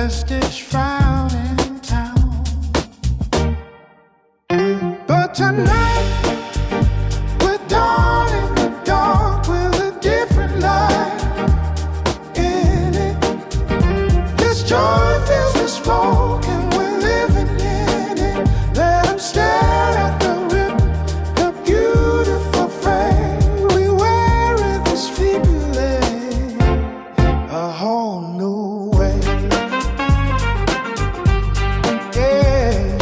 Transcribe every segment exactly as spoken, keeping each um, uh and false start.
restless frown in town. But tonight we're dawn in the dark with a different light in it. This joy fills the smoke and we're living in it. Let 'em stare at the rip, the beautiful frame. We wear this feeling a whole new way. Yeah,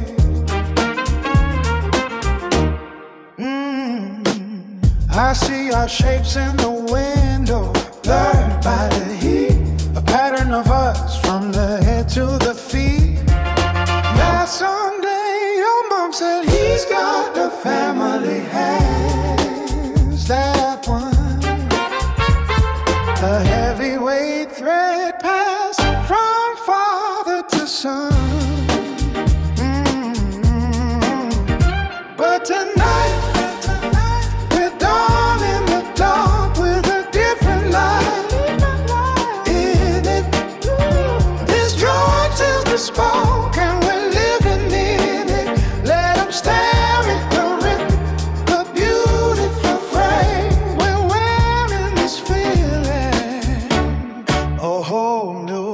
yeah. Mm. I see our shapes in the window, blurred by the heat. A pattern of us from the head to the feet. Last Sunday, your mom said he's got the family hands. That one, a heavyweight thread passed from father to son. Mm-hmm. But tonight, we're dawn in the dark with a different light in it. This joy tills the smoke and we're living in it. Let 'em stare at the rip, the beautiful frame. We're wearing this feeling a whole new